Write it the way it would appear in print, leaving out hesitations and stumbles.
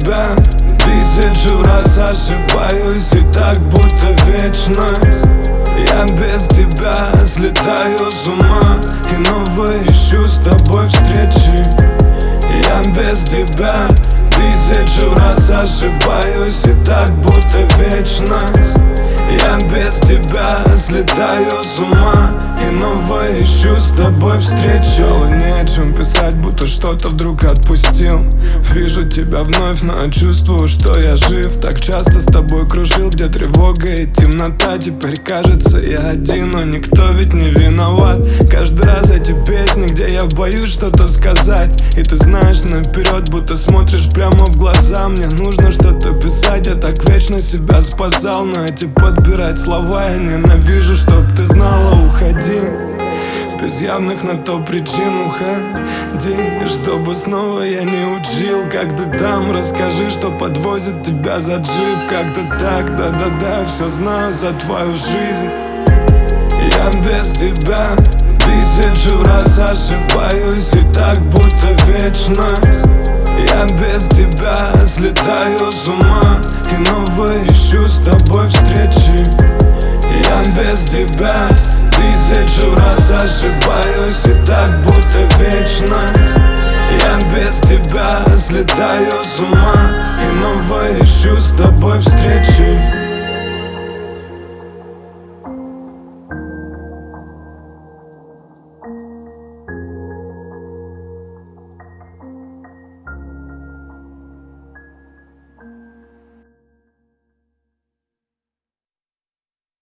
тебя 1000 раз ошибаюсь, и так будто вечность. Я без тебя слетаю с ума, и новые ищу с тобой встречи. Я без тебя 1000 раз ошибаюсь, и так будто вечность. Я без тебя слетаю с ума, и новое ищу с тобой встречи. Не о чем писать, будто что-то вдруг отпустил. Вижу тебя вновь, но чувствую, что я жив. Так часто с тобой кружил, где тревога и темнота. Теперь кажется, я один, но никто ведь не виноват. Каждый раз эти песни, где я боюсь что-то сказать, и ты знаешь наперед, будто смотришь прямо в глаза. Мне нужно что-то писать, я так вечно себя спасал, но эти подбирать слова я ненавижу. Чтоб ты знала, уходи без явных на то причин, уходи, чтобы снова я не учил. Как ты там, расскажи, что подвозит тебя за джип. Как-то так, да-да-да, все знаю за твою жизнь. Я без тебя 1000 раз ошибаюсь, и так будто вечность. Я без тебя слетаю с ума, и новые ищу с тобой встречи. Я без тебя 1000 раз ошибаюсь, и так будто вечность. Я без тебя слетаю с ума, и новые ищу с тобой встречи.